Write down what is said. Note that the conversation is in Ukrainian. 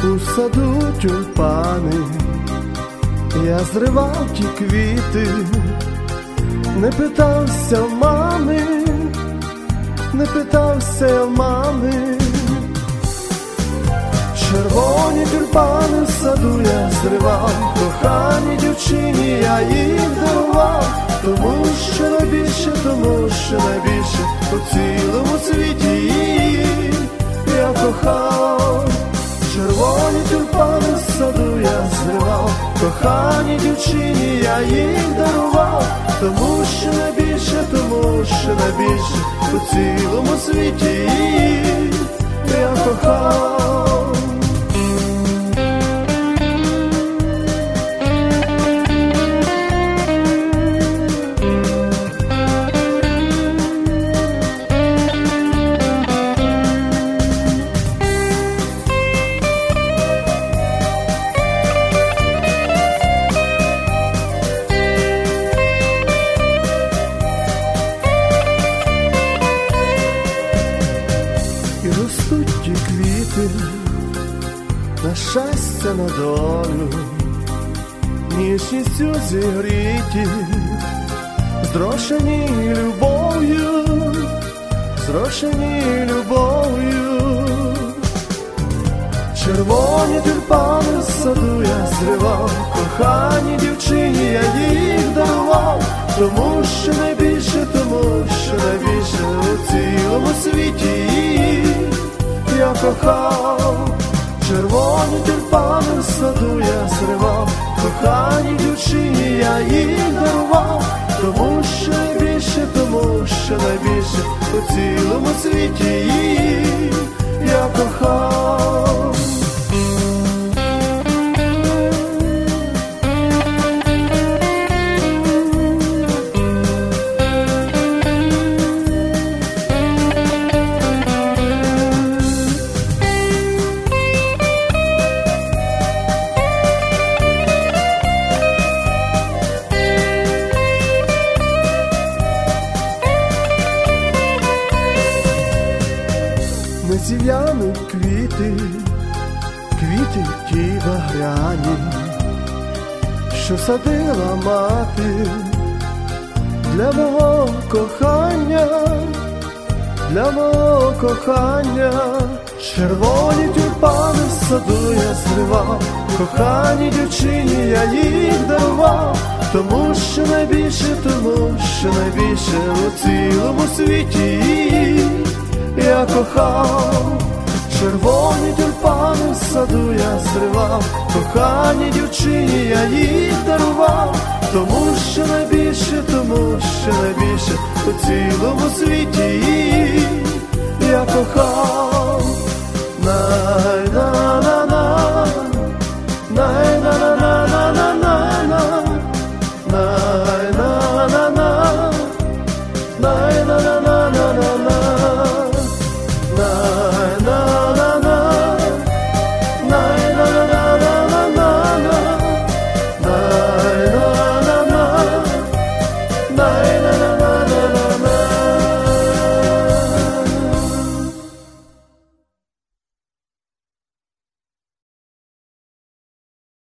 У саду тюльпани, я зривав ті квіти, не питався в мами, не питався в мами. Червоні тюльпани в саду я зривав, коханій дівчині я їх дарував, тому що найбільше у цілому світі її я кохав. Червоні тюльпани в саду я зривав, коханій дівчині я їх дарував, тому що найбільше у цілому світі її я кохав. Ростуть ті квіти на щастя, на долю, ніжністю зігріті, зрошені любов'ю, зрошені любов'ю. Червоні тюльпани в саду я зривав, коханій дівчині я їх дарував, тому що найбільше у цілому світі її я кохав. Червоні тюльпани в саду я зривав, коханій дівчині я їх дарував, тому що найбільше у цілому світі її я кохав. Не зів'януть квіти, квіти ті багряні, що садила мати для мого кохання, для мого кохання. Червоні тюльпани в саду я зривав, коханій дівчині я їх дарував, тому що найбільше у цілому світі її я кохав. Червоні тюльпани в саду я зривав, коханій дівчині я їх дарував, тому що найбільше у цілому світі її я кохав.